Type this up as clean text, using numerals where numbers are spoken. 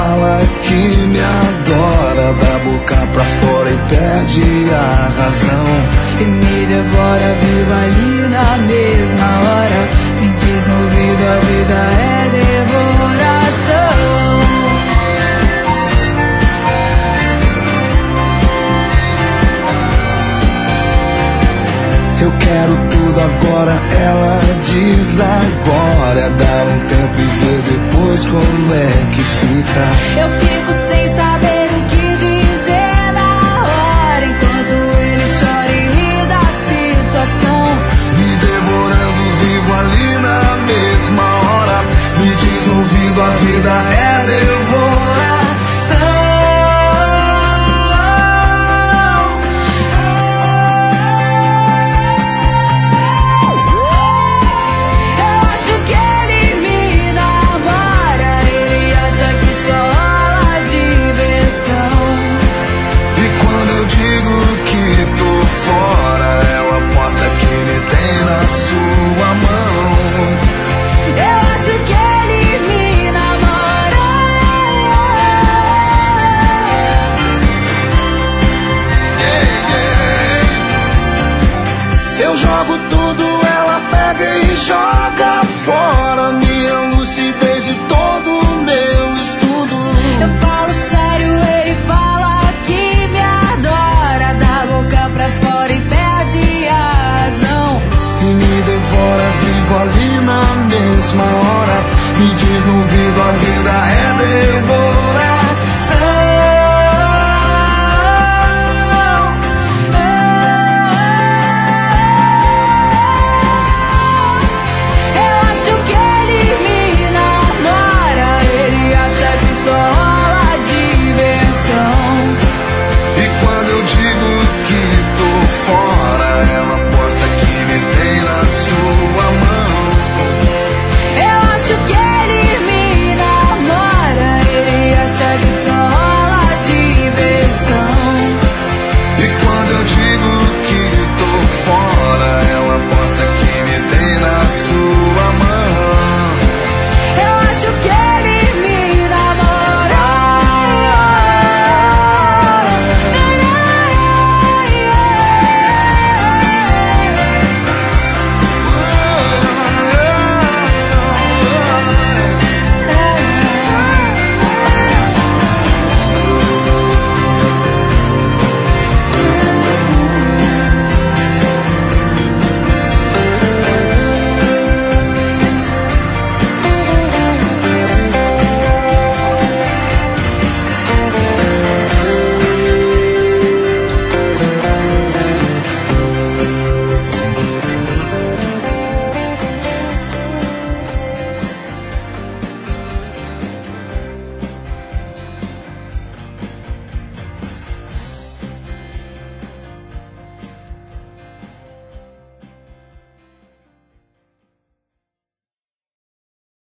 fala que me adora, da boca pra fora e perde a razão. E me devora vivo ali na mesma hora. Me diz no ouvido, a vida é devoração. Eu quero tudo agora, ela diz agora. Dar um tempo e ver depois como é que fica. Eu fico sem saber o que dizer na hora, enquanto ele chora e ri da situação. Me devorando vivo ali na mesma hora. Me diz no ouvido, a vida é devoração. Sua mão, eu acho que ele me namora. Eu jogo tudo, ela pega e joga fora.